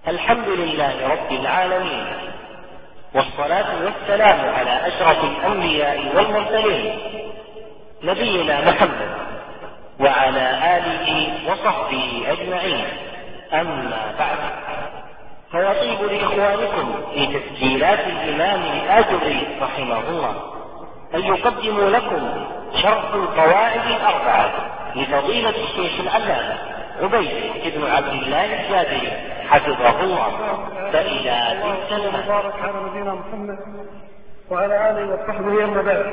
الحمد لله رب العالمين، والصلاة والسلام على أشرف الأنبياء والمرسلين نبينا محمد وعلى آله وصحبه أجمعين. أما بعد، فيطيب لإخوانكم في تسجيلات الإمام الآجري رحمه الله أن يقدموا لكم شرح القواعد الأربعة لفضيلة الشيخ العلامة عبيد بن عبد الله الجابري حفظه الله. فإلى تلك المبارك على نبينا محمد وعلى آله وصحبه أما بعد.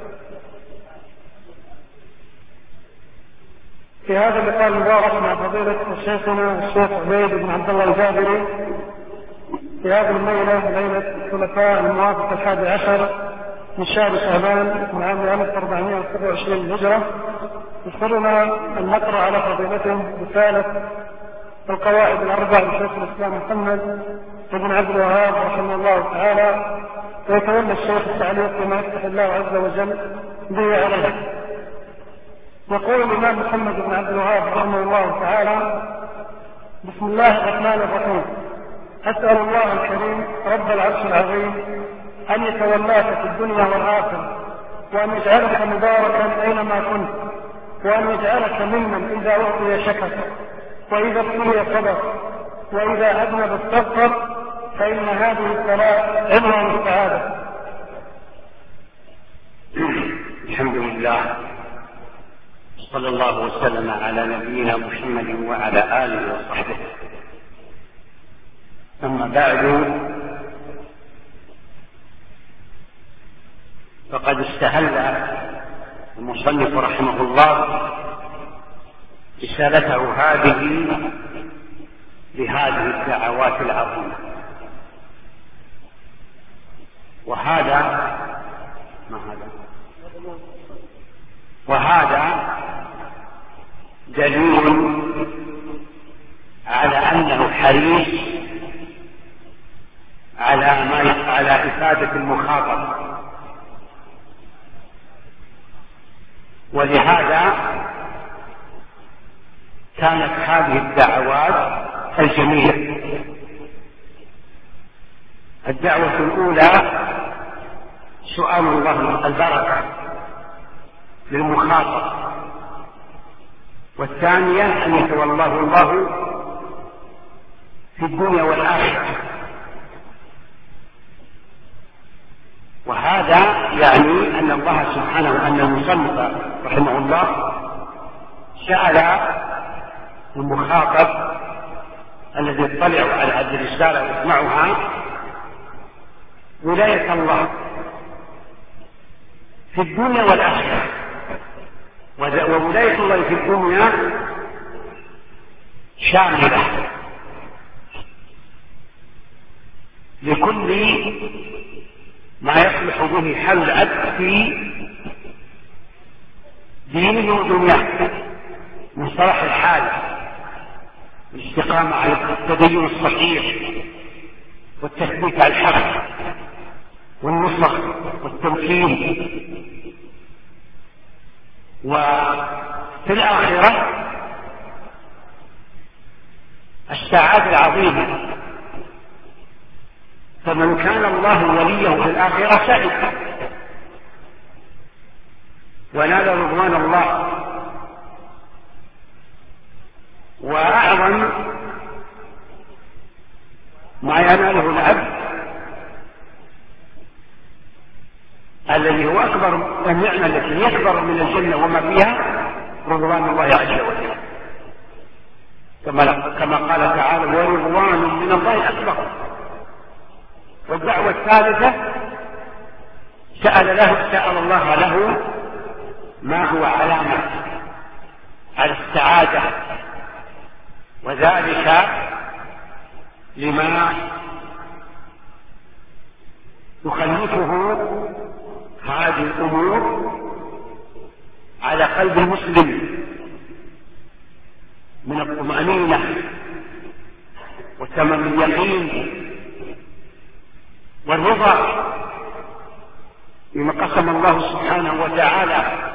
في هذا اللقاء المبارك مع فضيلة شيخنا الشيخ عبيد بن عبد الله الجابري في هذه الليلة، ليلة الثلاثاء الموافق 11 من شهر شعبان من عام 1427 للهجرة، يسرنا أن نقرأ على فضيلته رسالة القواعد الأربع لشيخ الإسلام محمد بن عبد الوهاب رحمه الله تعالى، ويتولى الشيخ التعليق بما يفتح الله عز وجل به عليه. يقول الإمام محمد بن عبد الوهاب رحمه الله تعالى: بسم الله الرحمن الرحيم. أسأل الله الكريم رب العرش العظيم أن يتولاك في الدنيا والآخرة، وأن يجعلك مباركا أينما كنت، وأن يجعلك ممن إذا أعطي شكر، وإذا ابتلي صبر، وإذا أذنب استغفر، فإن هذه الصلاة عنوان السعادة. الحمد لله، صلى الله وسلم على نبينا محمد وعلى آله وصحبه. أما بعد، فقد استهل المصنف رحمه الله رسالته هذه بهذه الدعوات العظيمة، وهذا دليل على أنه حريص على إفادة المخاطب، ولهذا كانت هذه الدعوات الجميلة. الدعوة الأولى سؤال الله البركة للمخاطب، والثانية أن يتولاه الله في الدنيا والآخرة. وهذا يعني أن الله سبحانه، أن المصنف رحمه الله سأل المخاطب الذي يطلع على هذه الرسالة ويسمعها ولاية الله في الدنيا والآخرة. وولاية الله في الدنيا شاملة لكل ما يصلح به حل العبد في دينه ودنياه من صلاح الحال، الاستقامة على التدين الصحيح، والتثبيت على الحق، والنصح والتمكين. وفي الآخرة السعادة العظيمة، فمن كان الله وليه في الآخرة سعد ونال رضوان الله. وأعظم ما يناله العبد الذي هو أكبر النعمة التي يكبر من الجنة وما فيها رضوان الله عز وجل، كما قال تعالى: ورضوان من الله أكبر. والدعوة الثالثة سأل الله له ما هو علامة على السعادة، وذلك لما يخلفه هذه الأمور على قلب المسلم من الطمأنينة وتمام اليقين والرضا بما قسم الله سبحانه وتعالى.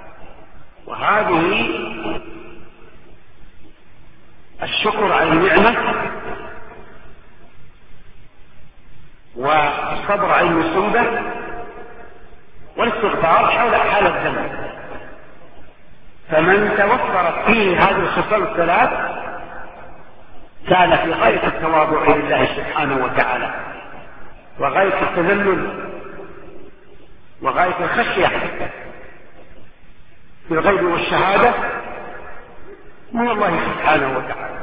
وهذه الشكر على النعمة الصبر على المصيبة والاستغفار حول حال الذنب. فمن توفرت فيه هذه الخصال الثلاث كان في غاية التواضع لله سبحانه وتعالى وغاية التذلل وغاية الخشية في الغيب والشهادة من الله سبحانه وتعالى.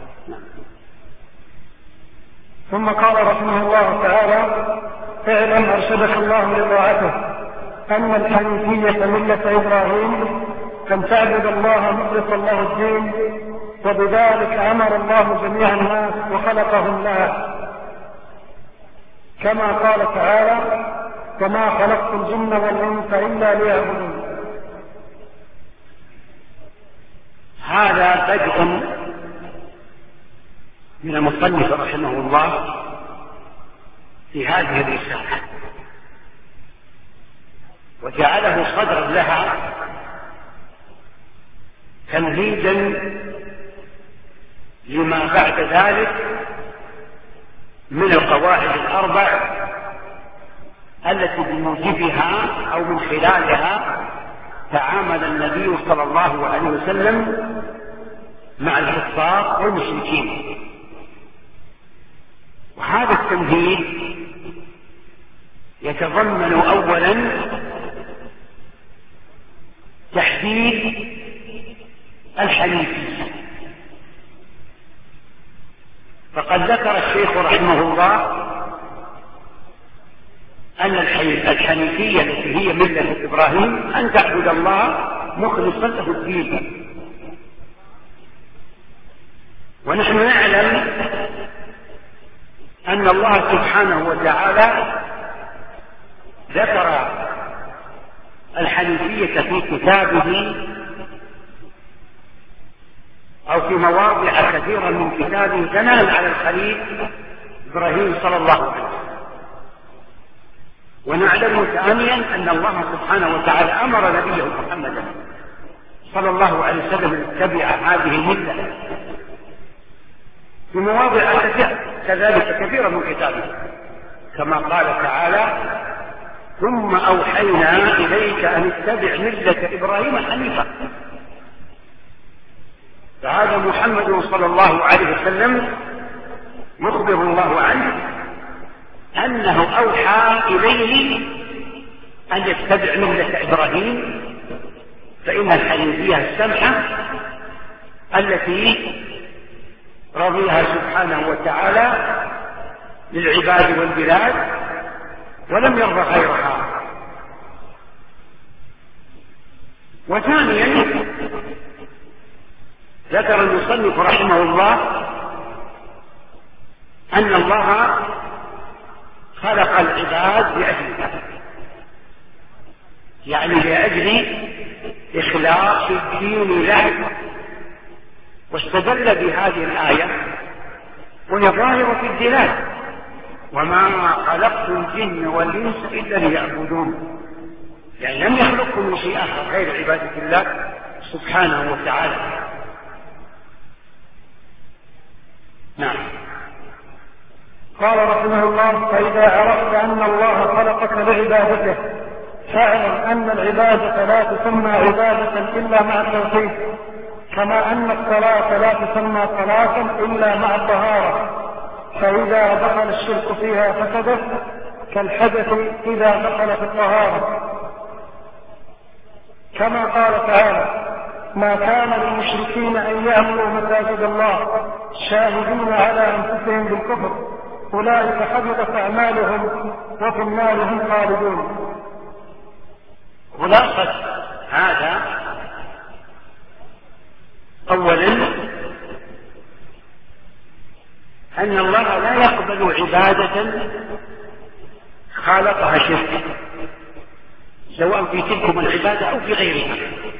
ثم قال رحمه الله تعالى: اعلم أرشدك الله لطاعته أن الحنيفية ملة إبراهيم أن تعبد الله مخلصا له الدين، وبذلك أمر الله جميع الناس وخلقهم لها، كما قال تعالى: وما خلقت الجن والإنس إلا ليعبدون. هذا بدء من المصنف رحمه الله في هذه الرسالة، وجعله صدرا لها تمهيدا لما بعد ذلك من القواعد الأربع التي بموجبها أو من خلالها تعامل النبي صلى الله عليه وسلم مع الكفار والمشركين. وهذا التمهيد يتضمن أولا تحديد الحنيفية، فقد ذكر الشيخ رحمه الله أن الحنيفية التي هي ملة إبراهيم أن تعبد الله مخلصا له الدين. ونحن نعلم أن الله سبحانه وتعالى ذكر الحنيفية في كتابه أو في مواضع كثيرة من كتابه ثناء على الخليل إبراهيم صلى الله عليه وسلم. ونعلم ثانيا أن الله سبحانه وتعالى أمر نبيه محمدا صلى الله عليه وسلم أن يتبع هذه الملة في مواضع كذلك كثيرة من كتابه، كما قال تعالى: ثم أوحينا إليك أن اتبع ملة إبراهيم حنيفا. فهذا محمد صلى الله عليه وسلم يخبر الله عنه أنه أوحى إليه أن يتبع ملة إبراهيم، فإن الحنيفية السمحة التي رضيها سبحانه وتعالى للعباد والبلاد ولم يرضى غيرها. وثانيا ذكر المصنف رحمه الله أن الله خلق العباد لأجله، يعني لأجل إخلاص الدين له، واستدل بهذه الآية وهي ظاهرة في الدلالة: وما خلقت الجن والإنس إلا ليعبدون، يعني لم يخلقكم شيئا غير عبادة الله سبحانه وتعالى. نعم. قال رحمه الله: فإذا عرفت أن الله خلقك لعبادته فاعلم أن العبادة لا تسمى عبادة إلا مع التوحيد، كما أن الصلاة لا تسمى صلاة إلا مع الطهارة، فإذا دخل الشرك فيها فسدت كالحدث إذا دخل في الطهارة، كما قال تعالى: ما كان للمشركين أن يأمروا مساجد الله شاهدين على أنفسهم بالكفر أولئك حبطت أعمالهم وفي النار هم خالدون. خلاصة هذا أولا أن الله لا يقبل عبادة خالقها شرك، سواء في تلكم العبادة أو في غيرها.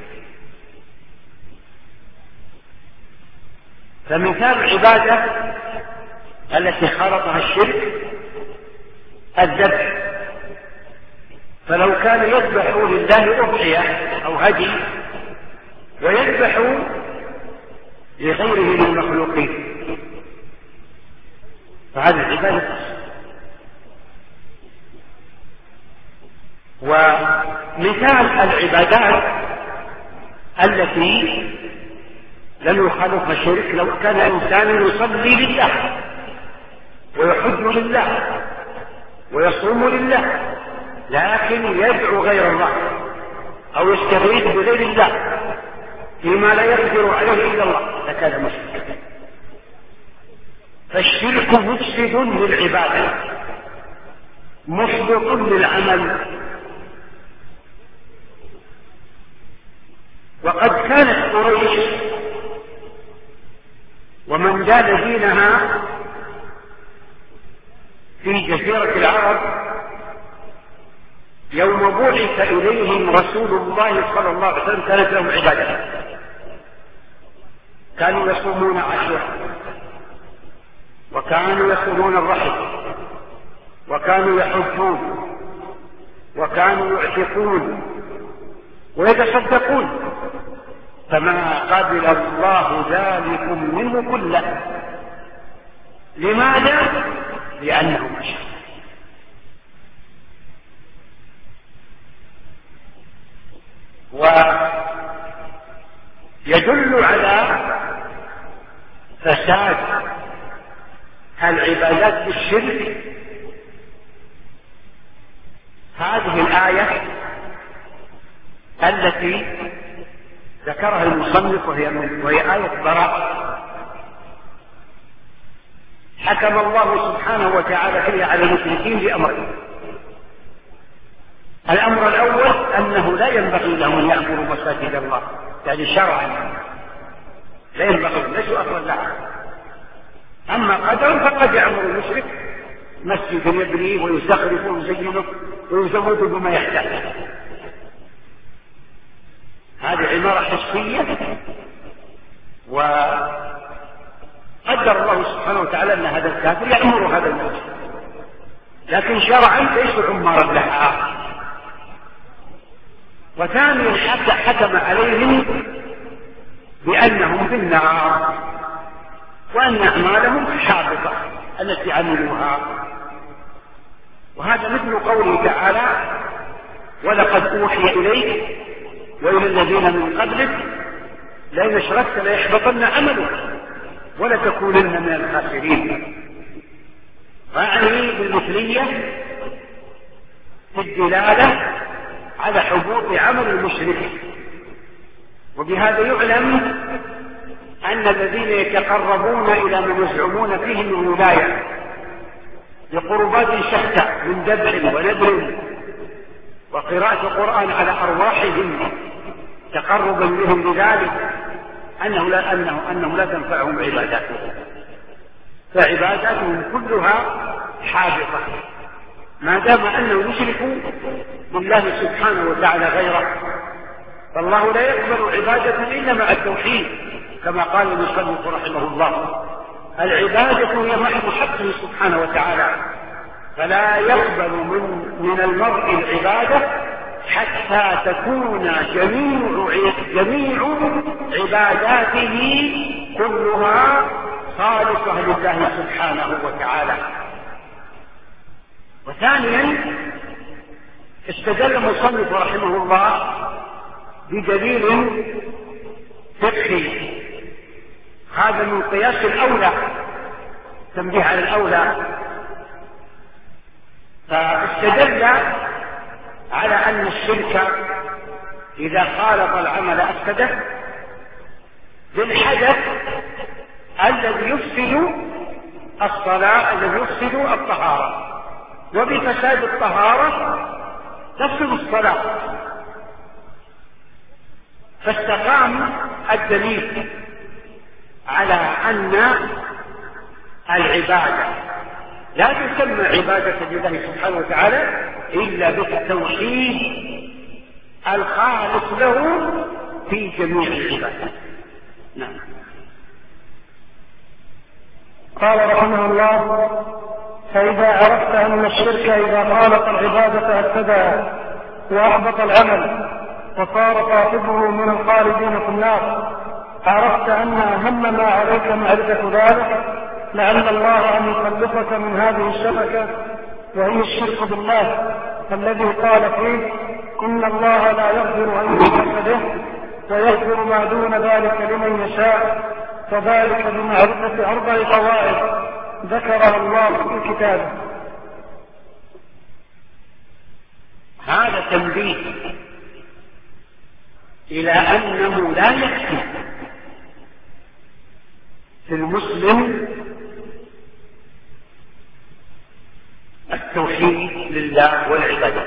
فمثال العبادة التي خالطها الشرك الذبح، فلو كان يذبح لله أضحية أو هدي ويذبح لغيره من المخلوقين فهذه العبادة. مثال العبادات التي لم يخالفها الشرك لو كان إنسان يصلي لله ويحج لله ويصوم لله لكن يدعو غير الله أو يستغيث بغير الله فيما لا يقدر عليه إلا الله لكان مشركا. فالشرك مفسد للعبادة محبط للعمل. وقد كانت قريش ومن دان دينها في جزيرة العرب يوم بعث إليهم رسول الله صلى الله عليه وسلم كانت لهم عبادة، كانوا يصومون عاشوراء وكانوا يصومون الرحم وكانوا يحجون وكانوا يعتقون ويتصدقون، فما قبل الله ذلكم منه كله. لماذا؟ لأنه مشرك. ويدل على فساد العبادات بالشرك هذه الآية التي ذكرها المصنف وهي آية براءة. حكم الله سبحانه وتعالى فيها على المشركين بأمرين. الأمر الأول أنه لا ينبغي لهم أن يعمروا مساجد الله، يعني شرعا لا ينبغي، ليسوا أفضل لها. أما قدرا فقد يعمر المشرك مسجد يبنيه ويزخرفه ويزينه ويزود بما يحتاج، هذه عمارة حسية. وقدر الله سبحانه وتعالى أن هذا الكافر يعمر هذا المسجد، لكن شرعا ليس عمارا لها. وثانيا حكم عليهم بأنهم في النار وأن أعمالهم حابطة التي عملوها. وهذا مثل قوله تعالى: ولقد أوحي إليك وإلى الذين من قبلك لئن أشركت ليحبطن عملك ولتكونن من الخاسرين. وأعني بالمثلية في الدلالة على حبوط عمل المشرك. وبهذا يعلم أن الذين يتقربون إلى من يزعمون فيه من ولاية بقربات شتى من ذبح ونذر وقراءة القرآن على أرواحهم تقربا بهم بذلك أنه لا تنفعهم عباداتهم، فعباداتهم كلها حابطة ما دام أنه يشركوا بالله سبحانه وتعالى غيره. فالله لا يقبل عبادة إلا مع التوحيد، كما قال المصنف رحمه الله: العبادة هي محض حقه سبحانه وتعالى، فلا يقبل من المرء العبادة حتى تكون جميع عباداته كلها خالصة لله سبحانه وتعالى. وثانيا استدل المصنف رحمه الله بدليل فقهي، هذا من قياس الأولى، تنبيه على الأولى. فاستدل على أن الشرك إذا خالط العمل أفسده بالحدث الذي يفسد الصلاة، الذي يفسد الطهارة، وبفساد الطهارة تفسد الصلاة. فاستقام الدليل على أن العبادة لا تسمى عبادة لله سبحانه وتعالى إلا بالتوحيد الخالص له في جميع العبادات. نعم. قال رحمه الله: فإذا عرفت أن الشرك إذا خالط العبادة أفسدها وأحبط العمل وصار صاحبه من الخالدين في النار، عرفت أن أهم ما عليك معرفة ذلك لعل الله أن يخلصك من هذه الشبكة وهي الشرك بالله الذي قال فيه: إن الله لا يغفر أن يشرك به ويغفر ما دون ذلك لمن يشاء، فذلك بمعرفة 4 قواعد ذكرها الله في كتابه. هذا تنبيه إلى أنه لا يكفي في المسلم التوحيد لله والعبادة،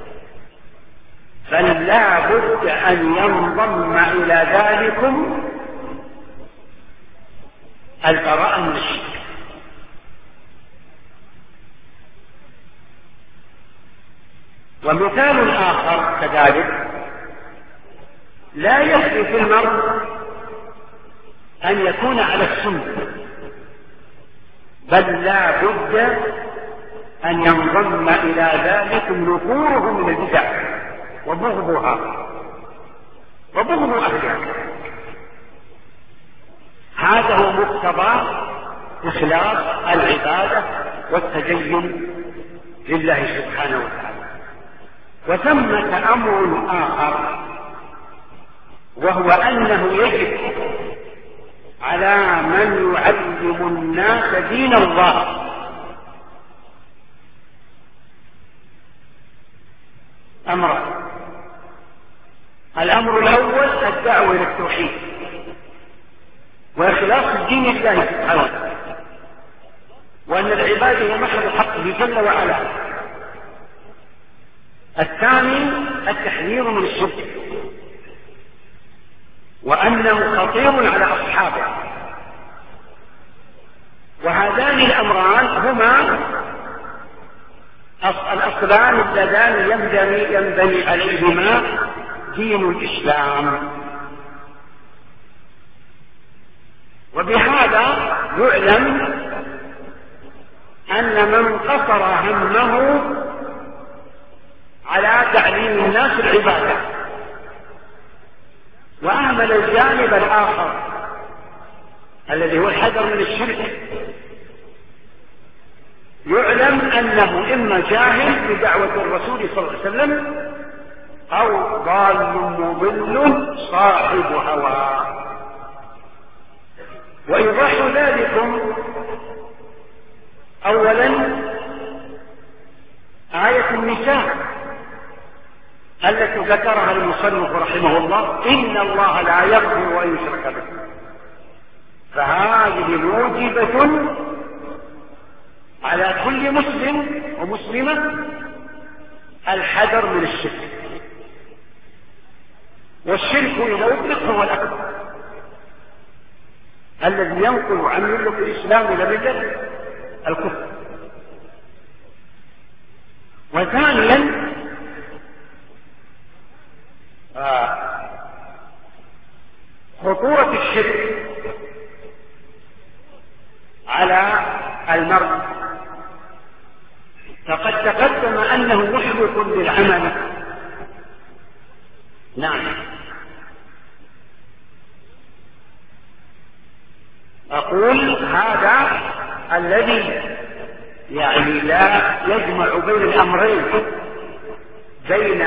بل لا بد أن ينضم إلى ذلكم البراءة من الشرك. ومثال آخر كذلك، لا يكفي في المرء أن يكون على السنة، بل لا بد أن ينضم إلى ذلك نفوره من البدع وبغضها وبغض أهلها. هذا هو مقتضى إخلاص العبادة والتدين لله سبحانه وتعالى. وثمة أمر آخر، وهو أنه يجب على من يعلم الناس دين الله أمران. الأمر الأول الدعوة إلى التوحيد وإخلاص الدين لله سبحانه وتعالى، وأن العبادة هي محض حقه جل وعلا. الثاني التحذير من الشرك، وأنه خطير على أصحابه. وهذان الأمران هما الأصلان اللذان ينبني عليهما دين الإسلام. وبهذا يعلم أن من قصر همه على تعليم الناس العبادة وأهمل الجانب الآخر الذي هو الحذر من الشرك، يعلم أنه إما جاهل بدعوة الرسول صلى الله عليه وسلم أو ضال مضل صاحب هوى. وإيضاح ذلكم أولا آية النساء التي ذكرها المصنف رحمه الله: إن الله لا يغفر أن يشرك به. فهذه موجبة على كل مسلم ومسلمة الحذر من الشرك. والشرك إذا أطلق هو الأكبر الذي ينقل عن ملة الإسلام إلى ملة الكفر. وثانيا خطورة الشرك على المرء، فقد تقدم أنه محبط للعمل. نعم، أقول هذا الذي يعني لا يجمع بين الأمرين، بين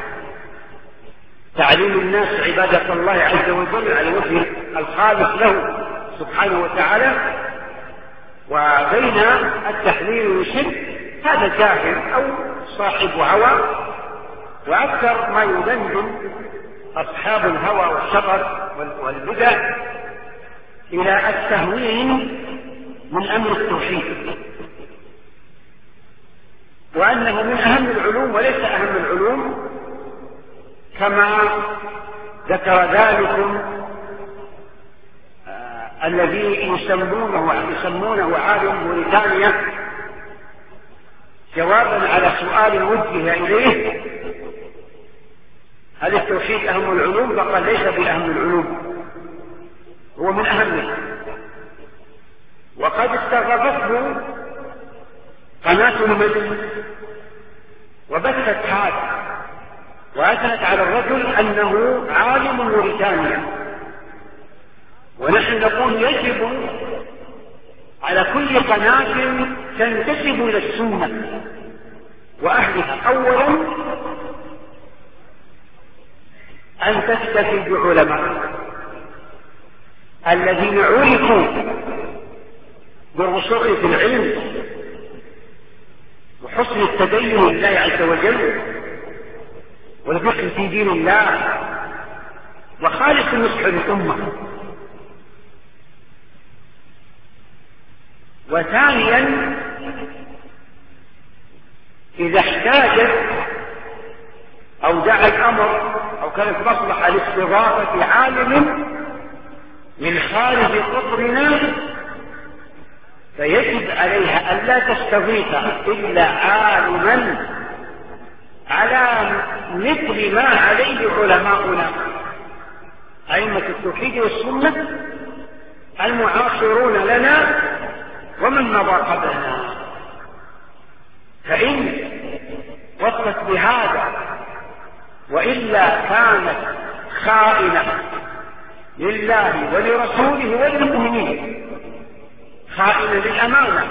تعليم الناس عبادة الله عز وجل على وجه الخالص له سبحانه وتعالى، وبين التحذير من الشرك. هذا جاهل أو صاحب هوى، وأكثر ما يدندن أصحاب الهوى والشغب والبدع إلى التهوين من أمر التوحيد، وأنه من أهم العلوم وليس أهم العلوم، كما ذكر ذلكم الذي يسمونه عالم موريتانيا جوابا على سؤال وجه إليه: هل التوحيد أهم العلوم؟ فقال: ليس بأهم العلوم، هو من أهمها. وقد استغربته قناة المجد وبثت هذا وأثنت على الرجل أنه عالم موريتانيا. ونحن نقول يجب على كل قناة تنتسب إلى السنة وأهلها أولا أن تكتفي بعلماء الذين عرفوا بالرسوخ في العلم وحسن التدين لله عز وجل والفقه في دين الله وخالص النصح للأمة. وثانيا إذا احتاجت أو دعا الأمر أو كانت مصلحة لاستضافة عالم من خارج قطرنا فيجب عليها أن لا تستضيف إلا عالما على مثل ما عليه علماؤنا أئمة التوحيد والسنة المعاصرون لنا ومن مضى قبلنا. فإن وفت بهذا وإلا كانت خائنة لله ولرسوله وللمؤمنين، خائنة للأمانة.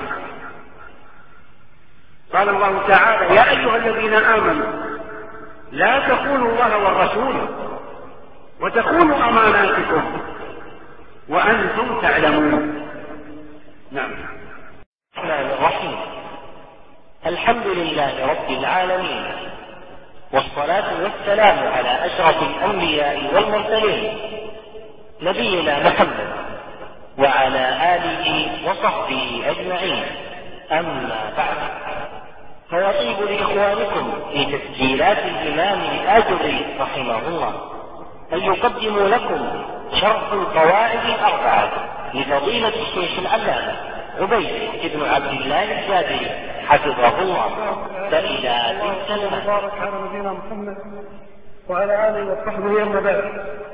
قال الله تعالى: يا أيها الذين آمنوا لا تخونوا الله والرسول وتخونوا أماناتكم وأنتم تعلمون. نعم. الرحمن الرحيم. الحمد لله رب العالمين، والصلاة والسلام على أشرف الأنبياء والمرسلين نبينا محمد وعلى آله وصحبه أجمعين. أما بعد، فيطيب لإخوانكم في تسجيلات الإمام الآجري رحمه الله أن يقدموا لكم شرح القواعد الأربعة لفضيلة الشيخ العلامة عبيد بن عبد الله الجابري حفظه الله. فإلى السلام. مبارك على نبينا محمد وعلى آله وصحبه. أما بعد،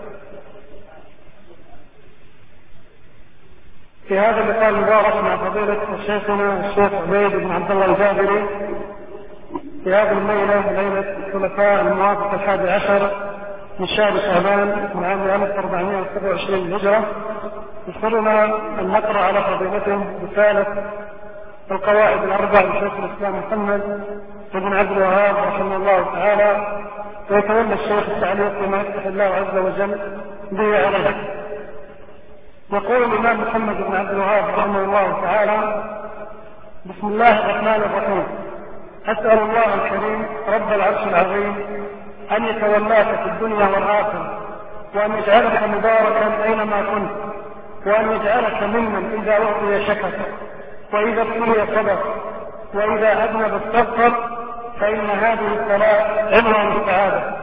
في هذا اللقاء المبارك مع فضيلة شيخنا الشيخ عبيد بن عبد الله الجابري في هذه الليلة، ليلة الثلاثاء الموافق 11 من شهر شعبان من عام 1427 للهجرة، يسرنا أن نقرأ على فضيلته رسالة القواعد الأربع لشيخ الإسلام محمد بن عبد الوهاب رحمه الله تعالى، ويتولى الشيخ التعليق بما يفتح الله عز وجل به عليه. يقول الإمام محمد بن عبد الوهاب رحمه الله تعالى: بسم الله الرحمن الرحيم. أسأل الله الكريم رب العرش العظيم أن يتولاك في الدنيا والآخرة، وأن يجعلك مباركا أينما كنت، وأن يجعلك ممن إذا أعطي شكر، وإذا ابتلي صبر، وإذا أذنب استغفر، فإن هذه الصلاة عنوان السعادة.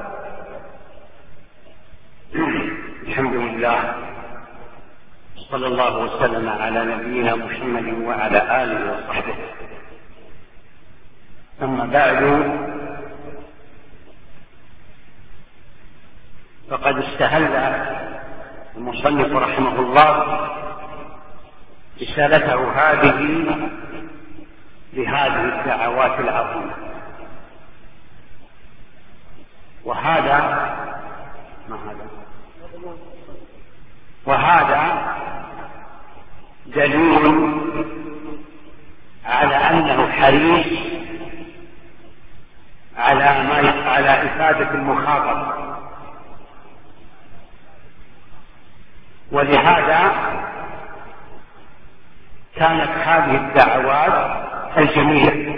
الحمد لله، صلى الله وسلم على نبينا محمد وعلى آله وصحبه. أما بعد، فقد استهل المصنف رحمه الله رسالته هذه بهذه الدعوات العظيمة، وهذا دليل على أنه حريص على إفادة المخاطب، ولهذا كانت هذه الدعوات الجميلة.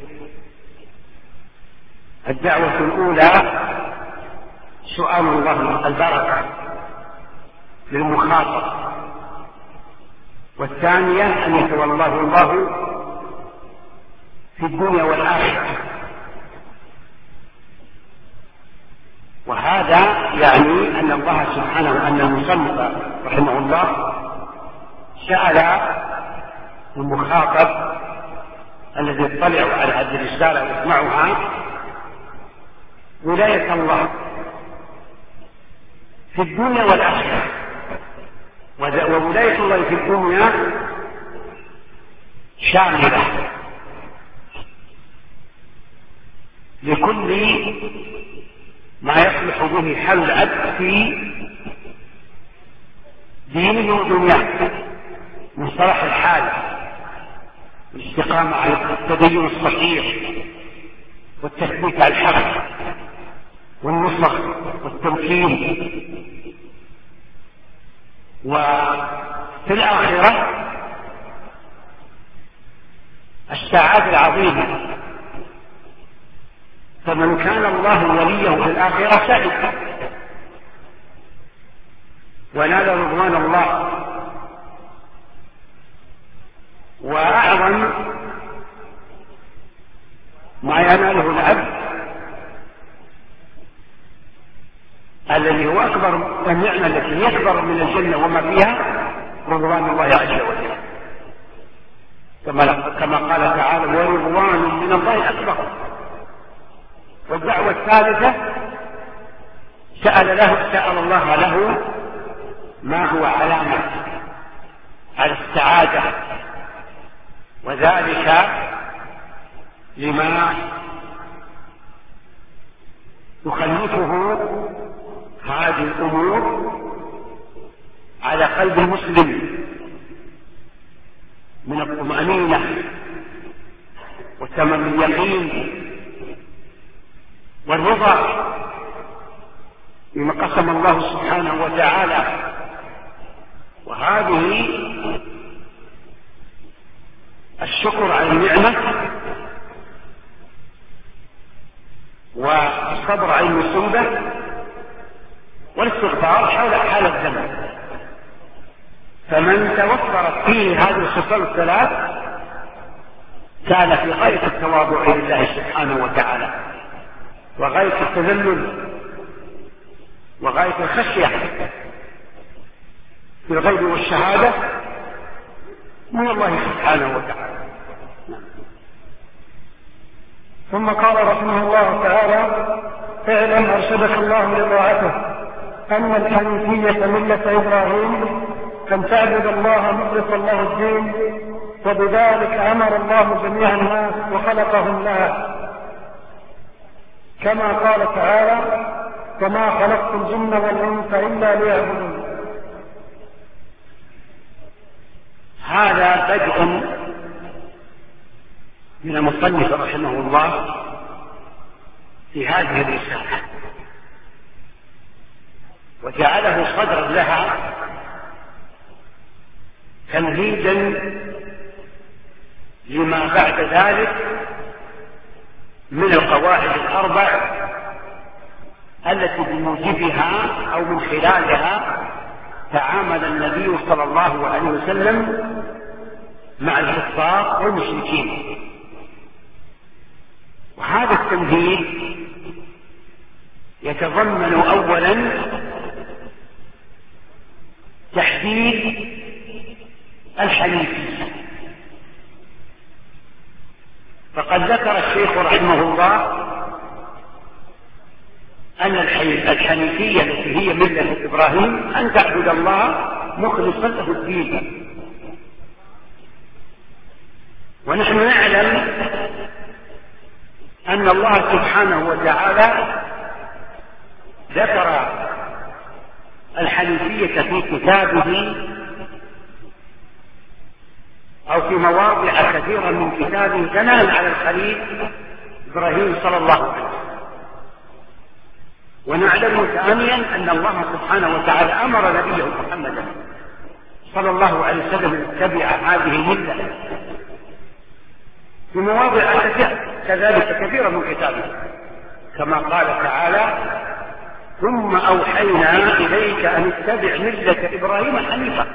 الدعوة الأولى سؤال الله البركة للمخاطب، والثانية أن يتولاه الله في الدنيا والآخرة. وهذا يعني أن الله سبحانه، أن المصنف رحمه الله سأل المخاطب الذي يطلع على هذه الرسالة ويسمعها ولاية الله في الدنيا والآخرة. وولاية الله في الدنيا شاملة لكل ما يصلح به حل العبد في دينه ودنياه من صلاح الحال والاستقامة على التدين الصحيح والتثبيت على الحق والنصر والتمكين. وفي الآخرة السعادة العظيمة، فمن كان الله وليه في الآخرة سعد ونال رضوان الله. وأعظم ما يناله العبد الذي هو أكبر النعمة التي يكبر من الجنة وما فيها رضوان الله عز وجل، كما قال تعالى: ورضوان من الله أكبر. والدعوة الثالثة سأل الله له ما هو علامة على السعادة، وذلك لما يخلفه هذه الأمور على قلب المسلم من الطمأنينة وتمام اليقين والرضا بما قسم الله سبحانه وتعالى. وهذه الشكر على النعمة والصبر على المصيبة والاستغفار حال الذنب. فمن توفرت فيه هذه الخصال الثلاث كان في غاية التواضع لله سبحانه وتعالى، وغاية التذلل، وغاية الخشية في الغيب والشهادة من الله سبحانه وتعالى. ثم قال رحمه الله تعالى: اعلم أرشدك الله لطاعته أن الحنيفية ملة إبراهيم، أن تعبد الله مخلصا له الدين، وبذلك أمر الله جميع الناس وخلقهم لها، كما قال تعالى: وما خلقت الجن والإنس إلا ليعبدون. هذا بدء من المصنف رحمه الله في هذه الرسالة، وجعله صدرا لها تمهيدا لما بعد ذلك من القواعد الأربع التي بموجبها أو من خلالها تعامل النبي صلى الله عليه وسلم مع الكفار والمشركين. وهذا التمهيد يتضمن أولا تحديد الحنيفية، فقد ذكر الشيخ رحمه الله أن الحنيفية التي هي ملة إبراهيم أن تعبد الله مخلصا له الدين. ونحن نعلم أن الله سبحانه وتعالى ذكر الحنيفية في كتابه أو في مواضع كثيرة من كتابه ثناء على الخليل إبراهيم صلى الله عليه وسلم. ونعلم ثانيا أن الله سبحانه وتعالى أمر نبيه محمدا صلى الله عليه وسلم أن يتبع هذه الملة في مواضع كذلك كثيرة من كتابه، كما قال تعالى: ثم أوحينا إليك أن اتبع ملة إبراهيم حنيفا.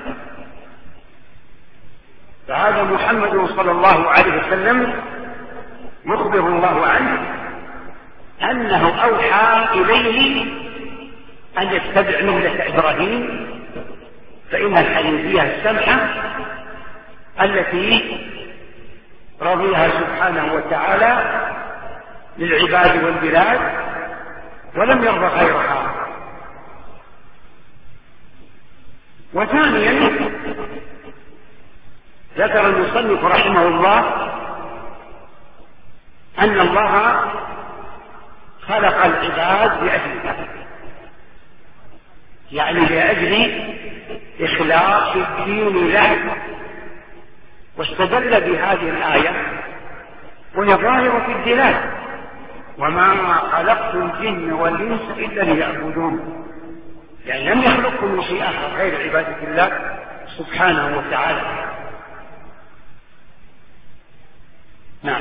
فهذا محمد صلى الله عليه وسلم يخبر الله عنه أنه أوحى إليه أن يتبع ملة إبراهيم، فإن الحنيفية السمحة التي رضيها سبحانه وتعالى للعباد والبلاد ولم يرضى غيرها. وثانيا ذكر المصنف رحمه الله أن الله خلق العباد لأجله، يعني لأجل إخلاص الدين له، واستدل بهذه الآية وهي ظاهرة في الدلالة وما خلقت الجن والإنس إلا ليعبدون، يعني لم يخلقكم من شيء آخر غير عبادة الله سبحانه وتعالى. نعم.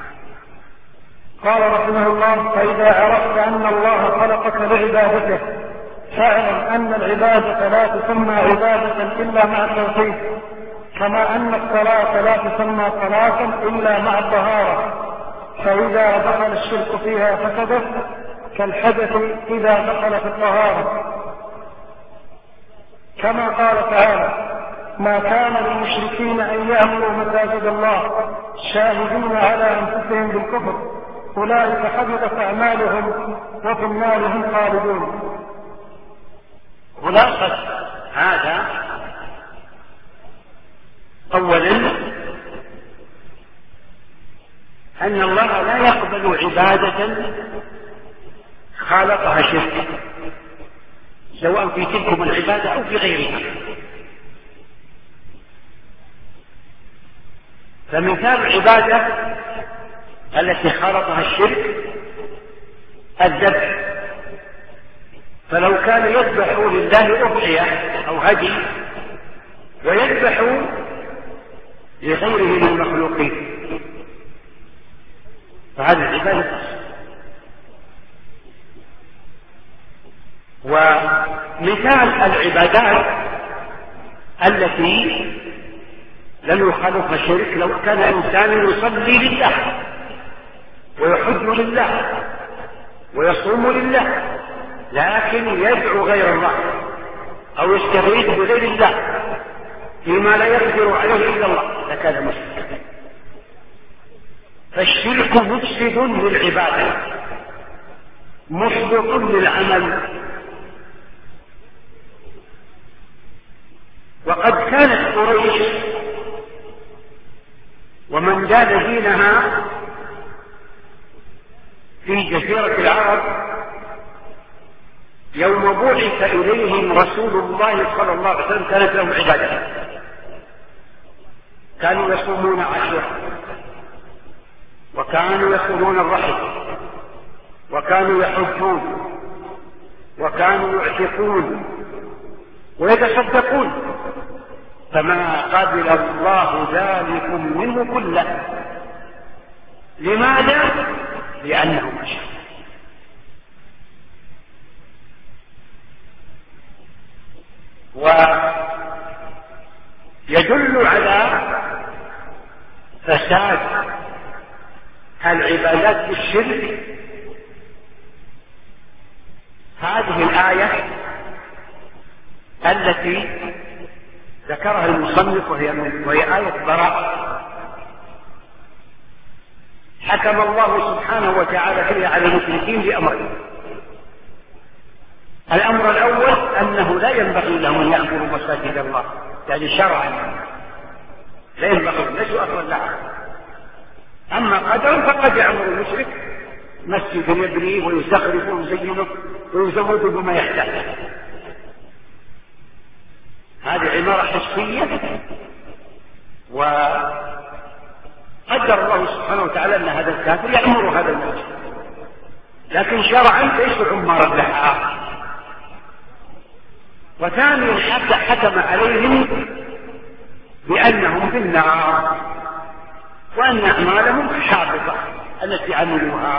قال رحمه الله: فإذا عرفت أن الله خلقك لعبادته فاعلم أن العبادة لا تسمى عبادة إلا مع التوحيد، كما أن الصلاة لا تسمى صلاة إلا مع الطهارة، فإذا دخل الشرك فيها فسدت كالحدث إذا دخل في الطهارة. كما قال تعالى: ما كان للمشركين أن يأمروا مساجد الله شاهدين على أنفسهم بالكفر أولئك حبطت أعمالهم وفي النار هم خالدون. خلاصة هذا: أولا أن الله لا يقبل عبادة خالقها شرك، سواء في تلكم العبادة أو في غيرها. فمثال العبادة التي خالطها الشرك الذبح، فلو كان يذبح لله أضحية أو هدي ويذبح لغيره من المخلوقين فهذه العبادة. ومثال العبادات التي لم يخالفها الشرك، لو كان إنسان يصلي لله ويحج لله ويصوم لله لكن يدعو غير الله أو يستغيث بغير الله فيما لا يقدر عليه إلا الله لكان مشركا. فالشرك مفسد للعبادة محبط للعمل. وقد كانت قريش ومن دان دينها في جزيرة العرب يوم بعث إليهم رسول الله صلى الله عليه وسلم كانت لهم عبادة، كانوا يصومون عاشوراء وكانوا يصومون الرحم وكانوا يحجون وكانوا يعتقون ويتصدقون، فما قبل الله ذلكم منه كله. لماذا؟ لأنه مشرك. ويدل على فساد العبادات بالشرك هذه الآية التي ذكرها المصنف وهي آية براءة. حكم الله سبحانه وتعالى فيها على المشركين بأمرين: الأمر الأول أنه لا ينبغي لهم أن يأمروا مساجد الله، يعني شرعا لا ينبغي، ليسوا أصلا لها. أما قدرا فقد يأمر المشرك مسجد يبنيه ويزخرفه ويزينه ويزود بما يحتاج، هذه عمارة حسية. وقدر الله سبحانه وتعالى أن هذا الكافر يأمر هذا المسجد، لكن شرعا ليس عمارا لها. وثانيا حكم عليهم بأنهم في النار وأن أعمالهم حابطة التي عملوها.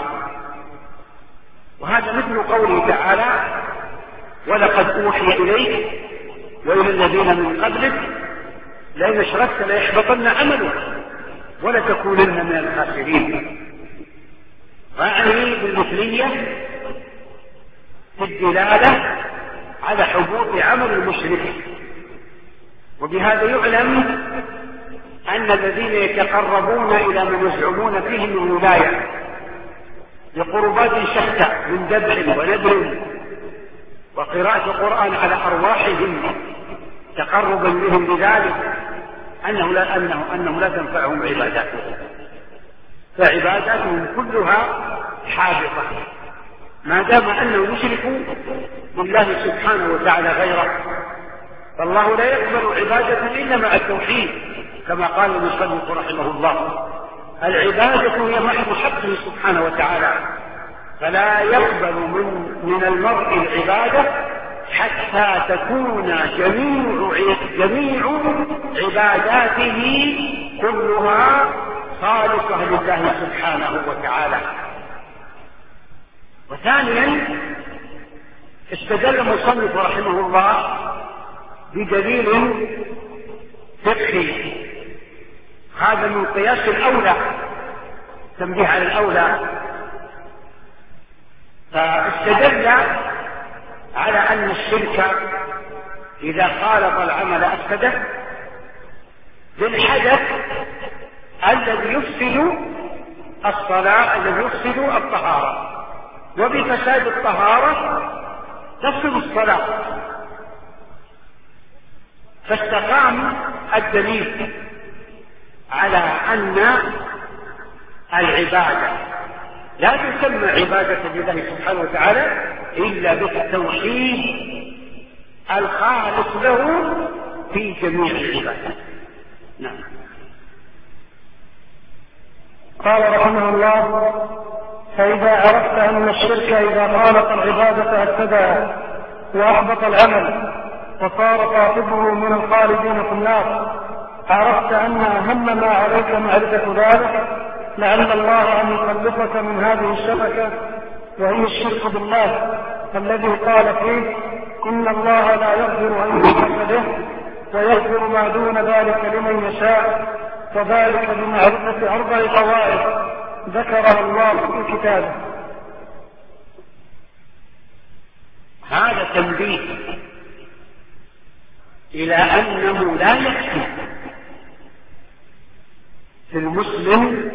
وهذا مثل قوله تعالى: ولقد أوحي إليك وإلى الذين من قبلك لئن أشركت ليحبطن عملك ولتكونن من الخاسرين. وأعني بالمثلية في الدلالة على حبوط عمل المشرك. وبهذا يعلم أن الذين يتقربون إلى من يزعمون فيه من ولاية بقربات شتى من ذبح ونذر وقراءة القرآن على أرواحهم تقربا منهم بذلك أنهم لا تنفعهم عباداتهم، فعباداتهم كلها حابطة ما دام أنه يشركوا بالله سبحانه وتعالى غيره. فالله لا يقبل عبادة إلا مع التوحيد، كما قال المصنف رحمه الله: العبادة هي محض حقه سبحانه وتعالى، فلا يقبل من المرء العبادة حتى تكون جميع عباداته كلها خالصة لله سبحانه وتعالى. وثانيا استدل المصنف رحمه الله بدليل فقهي، هذا من قياس الأولى، تنبيه على الأولى، فاستدل على أن الشرك إذا خالط العمل أفسده بالحدث الذي يفسد الصلاة، الذي يفسد الطهارة، وبفساد الطهارة تفسد الصلاة. فاستقام الدليل على أن العبادة لا تسمى عبادة لله سبحانه وتعالى إلا بالتوحيد الخالص له في جميع العبادات. نعم. قال رحمه الله: فإذا عرفت أن الشرك إذا خالط العبادة أفسدها وأحبط العمل وصار صاحبه من الخالدين في النار، عرفت أن أهم ما عليك معرفة ذلك لعل الله أن يخلصك من هذه الشبكة، وهي الشرك بالله الذي قال فيه: إن الله لا يغفر أن يشرك به ويغفر ما دون ذلك لمن يشاء، وذلك بمعرفة 4 قواعد ذكرها الله في كتابه. هذا تنبيه إلى أنه لا يكفي في المسلم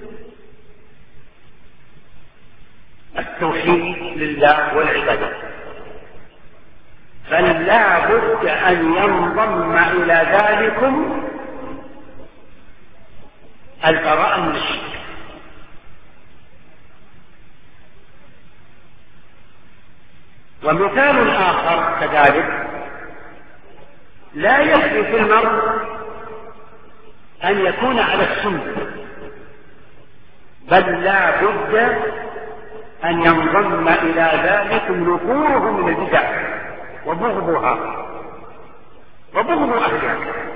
التوحيد لله والعبادة، بل لا بد أن ينضم إلى ذلكم البراءة من الشرك. ومثال آخر كذلك: لا يكفي في المرء أن يكون على السنة، بل لا بد أن ينضم إلى ذلك نفوره من البدع وبغضها وبغض أهلها.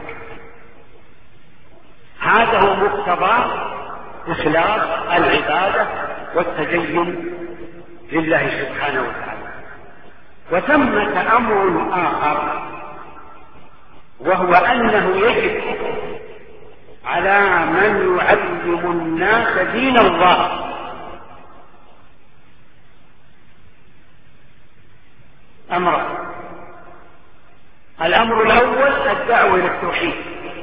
هذا هو مقتضى إخلاص العبادة والتدين لله سبحانه وتعالى. وثمة أمر آخر، وهو أنه يجب على من يعلم الناس دين الله أمران: الأمر الأول الدعوة إلى التوحيد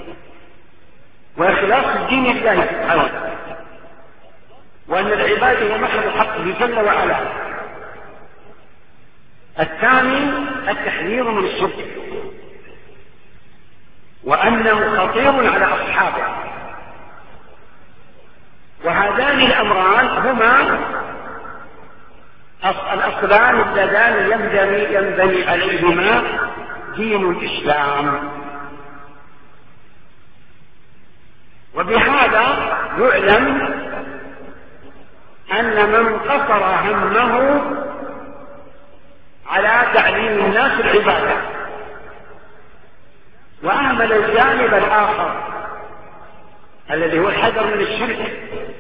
وإخلاص الدين لله سبحانه وتعالى، وأن العبادة هي محل حقه جل وعلا. الثاني التحذير من الشرك، وأنه خطير على أصحابه. وهذان الأمران هما الأصلان اللذان ينبني عليهما دين الإسلام. وبهذا يعلم أن من قصر همه على تعليم الناس العبادة وأهمل الجانب الآخر الذي هو الحذر من الشرك،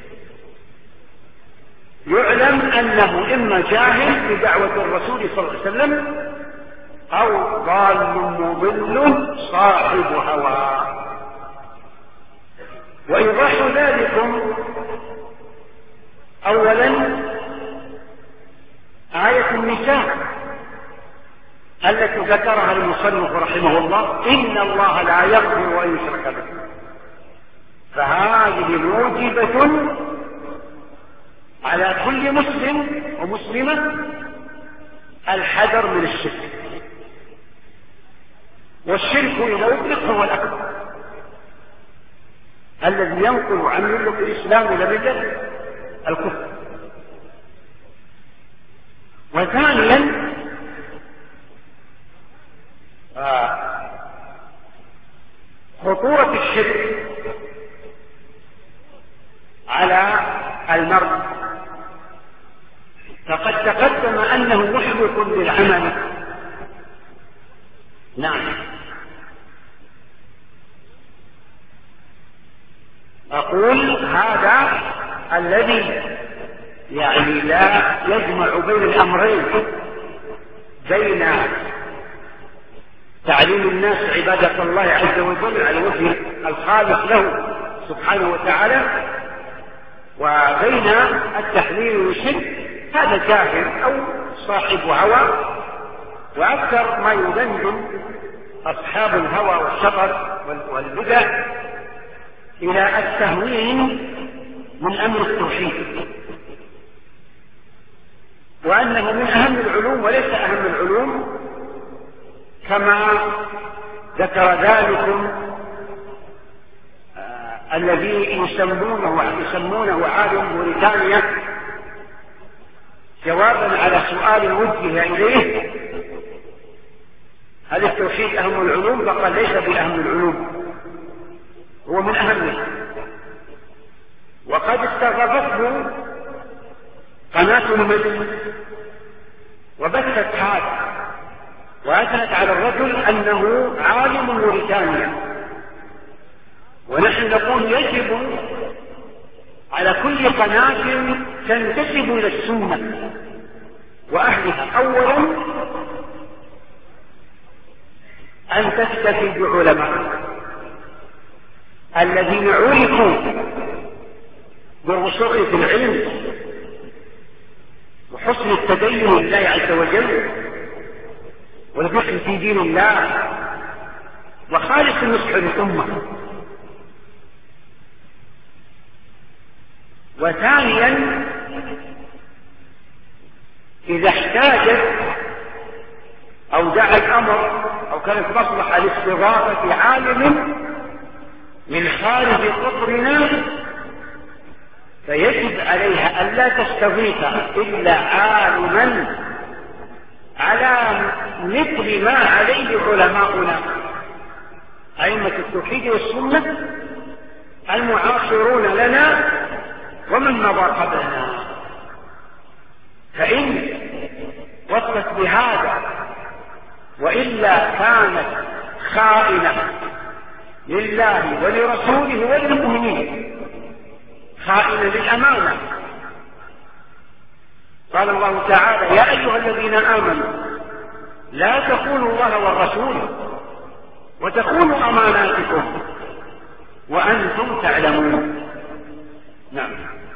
يعلم أنه إما جاهل بدعوة الرسول صلى الله عليه وسلم أو ضال مضل صاحب هوى. وإيضاح ذلكم: أولا آية النساء التي ذكرها المصنف رحمه الله: إن الله لا يغفر أن يشرك به. فهذه موجبة على كل مسلم ومسلمة الحذر من الشرك. والشرك إذا أطلق هو الأكبر الذي ينقل عن ملة الإسلام إلى ملة الكفر. وثانيا خطورة الشرك على المرء تشويق للعمل. نعم. أقول هذا الذي يعني لا يجمع بين الأمرين، بين تعليم الناس عبادة الله عز وجل على وجه الخالص له سبحانه وتعالى، وبين التحليل والشرك، هذا جاهل أو صاحب هوى. وأكثر ما يدندن أصحاب الهوى والشطر والبدع إلى التهوين من أمر التوحيد، وأنه من أهم العلوم وليس أهم العلوم، كما ذكر ذلك الذي يسمونه عالم موريتانيا جوابا على سؤال وجه إليه: هل التوحيد أهم العلوم؟ فقال: ليس بأهم العلوم، هو من أهمه. وقد استغربته قناة المجد وبثت هذا وأثنت على الرجل أنه عالم موريتانيا، ونحن نقول يجب على كل قناة تنتسب إلى السنة وأهلها أولا أن تكتفي بعلماء الذين عرفوا بالرسوخ في العلم وحسن التدين لله عز وجل والفقه في دين الله وخالص النصح للأمة. وثانيا إذا احتاجت أو دعا الأمر أو كانت مصلحة لاستضافة عالم من خارج قطرنا فيجب عليها ألا تستضيف إلا عالما على مثل ما عليه علماؤنا أئمة التوحيد والسنة المعاصرون لنا ومن مضى قبلنا. فإن وصلت بهذا وإلا كانت خائنة لله ولرسوله وللمؤمنين، خائنة للأمانة. قال الله تعالى: يا أيها الذين آمنوا لا تخونوا الله والرسول وتخونوا أماناتكم وأنتم تعلمون. نعم.